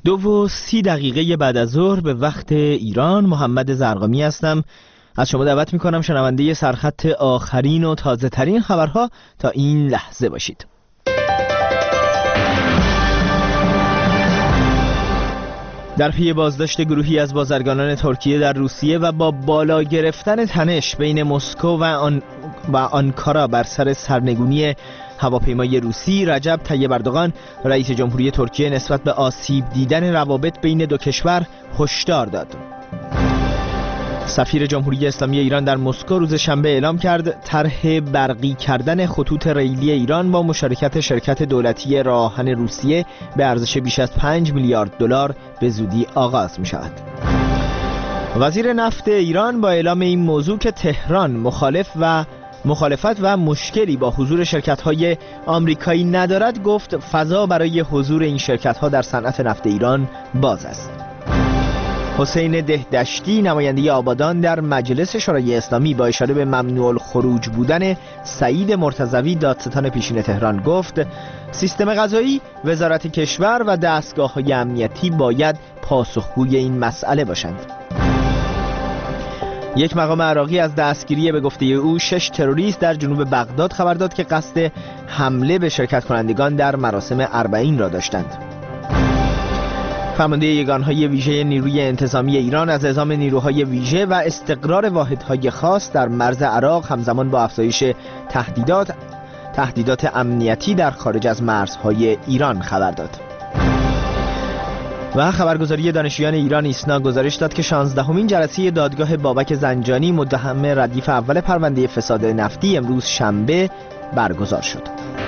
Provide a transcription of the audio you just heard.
2:30 بعد از ظهر به وقت ایران. محمد زرقامی هستم. از شما دعوت میکنم شنونده سرخط آخرین و تازه ترین خبرها تا این لحظه باشید. در پی بازداشت گروهی از بازرگانان ترکیه در روسیه و با بالا گرفتن تنش بین مسکو و آنکارا بر سر سرنگونی هواپیمای روسی، رجب طیب اردوغان رئیس جمهوری ترکیه نسبت به آسیب دیدن روابط بین دو کشور هشدار داد. سفیر جمهوری اسلامی ایران در مسکو روز شنبه اعلام کرد طرح برقی کردن خطوط ریلی ایران با مشارکت شرکت دولتی راه آهن روسیه به ارزش بیش از 5 میلیارد دلار به زودی آغاز می شود. وزیر نفت ایران با اعلام این موضوع که تهران مخالفت و مشکلی با حضور شرکت‌های آمریکایی ندارد، گفت فضا برای حضور این شرکت‌ها در صنعت نفت ایران باز است. حسین دهدشتی نماینده آبادان در مجلس شورای اسلامی با اشاره به ممنوع الخروج بودن سعید مرتضوی دادستان پیشین تهران گفت سیستم قضایی، وزارت کشور و دستگاه‌های امنیتی باید پاسخگوی این مسئله باشند. یک مقام عراقی از دستگیری به گفته او 6 تروریست در جنوب بغداد خبر داد که قصد حمله به شرکت کنندگان در مراسم اربعین را داشتند. فرمانده یگانهای ویژه نیروی انتظامی ایران از اعزام نیروهای ویژه و استقرار واحدهای خاص در مرز عراق همزمان با افزایش تهدیدات امنیتی در خارج از مرزهای ایران خبر داد. و خبرگزاری دانشجویان ایران ایسنا گزارش داد که 16مین جلسه دادگاه بابک زنجانی متهم ردیف اول پرونده فساد نفتی امروز شنبه برگزار شد.